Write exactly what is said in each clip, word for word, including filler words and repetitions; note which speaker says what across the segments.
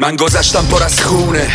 Speaker 1: من گذشتم پر از خونه،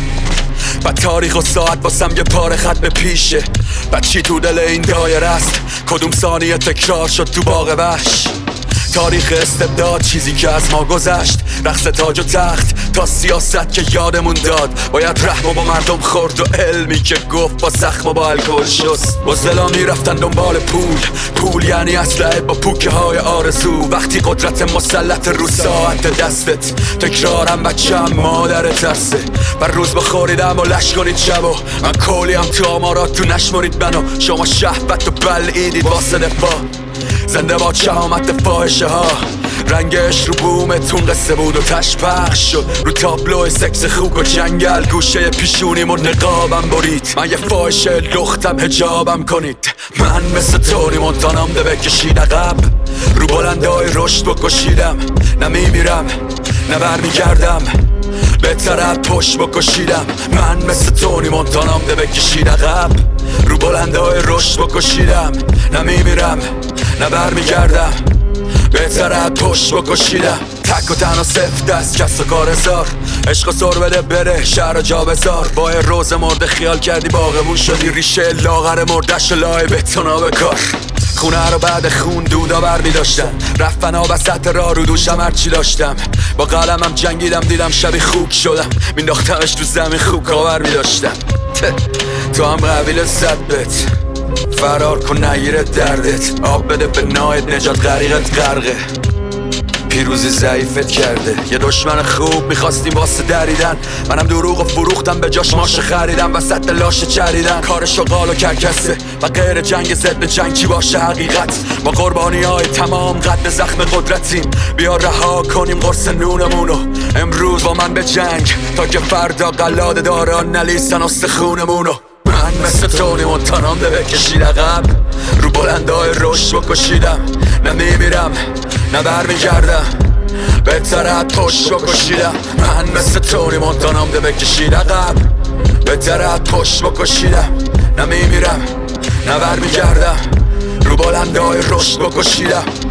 Speaker 1: بعد تاریخ و ساعت واسم یه پاره خط به پیشه. بعد چی تو دل این دایره است؟ کدوم ثانیه تکرار شد تو باغ وحش؟ تاریخ استبداد، چیزی که از ما گذشت، رقص تاج و تخت تا سیاست که یادمون داد. باید رحم و با مردم خورد و علمی که گفت با زخم و با الکل شست. بزدلا میرفتن دنبال پول، پول یعنی اسلحه با پوکه های آرزو. وقتی قدرت مسلط رو ساعت دستت، تکرارم بچه هم مادر ترسه. بر روز بخوریدم و لش کنید شب و من کلیم تو آمارات تو نشمارید منو. شما شهوت و بلعیدید واسه دفاع، زنده با شهامت فاحشه ها. رنگش رو بومتون قصه بود و تش پخش شد رو تابلو سکس خوک و جنگل. گوشه پیشونیم و نقابم برید، من یه فاحشه لختم حجابم کنید. من مثل تونی مونتانام ده بکشید عقب، رو بلندای رشد بکشیدم. نه میمیرم نه برمیگردم، بهتر از پشت بکشیدم. من مثل تونی مونتانام ده بکشید عقب، رو بلندای رشد بکشیدم. نه میمیرم نه برمیگردم، بهتر از پشت بکشیدم. تک و تنها سفت دست کس و کار هزار، عشق و سر بده بره شهر و جا بزار. با یه روز مرده خیال کردی باغمون شدی، ریشه لاغر مردش و لای بتونا بکار. خونه رو بعد خون دودا بر می داشتن، رفتن ها وسط را رو دوشم هرچی داشتم. با قلمم جنگیدم دیدم شبی خوک شدم، مینداختمش تو زمین خوک آور می داشتم. تو هم قبیل صدبت فرار کن نگیره دردت، آب بده به نایت نجات غریقت غرقه. پیروزی ضعیفت کرده، یه دشمن خوب میخواستیم واسه دریدن. منم دروغ و فروختم به جاش ماشه خریدم، وسط لاش چریدن. کار شغال و کرکسه و غیر جنگ ضد جنگ چی باشه حقیقت. ما قربانی های تمام قد زخم قدرتیم، بیا رها کنیم قرص نونمونو امروز با من به جنگ، تا که فردا قلاده داران نلیسن استخونمونو. من مثل تونی مونتانام ده بکشید عقب، رو بلندای رشد بکشیدم. نه میمیرم نه برمیگردم، بهتر از پشت بکشیدم. من مثل تونی مونتانام ده بکشید عقب، بهتر از پشت بکشیدم. نه میمیرم نه برمیگردم، رو بلندای رشد بکشیدم.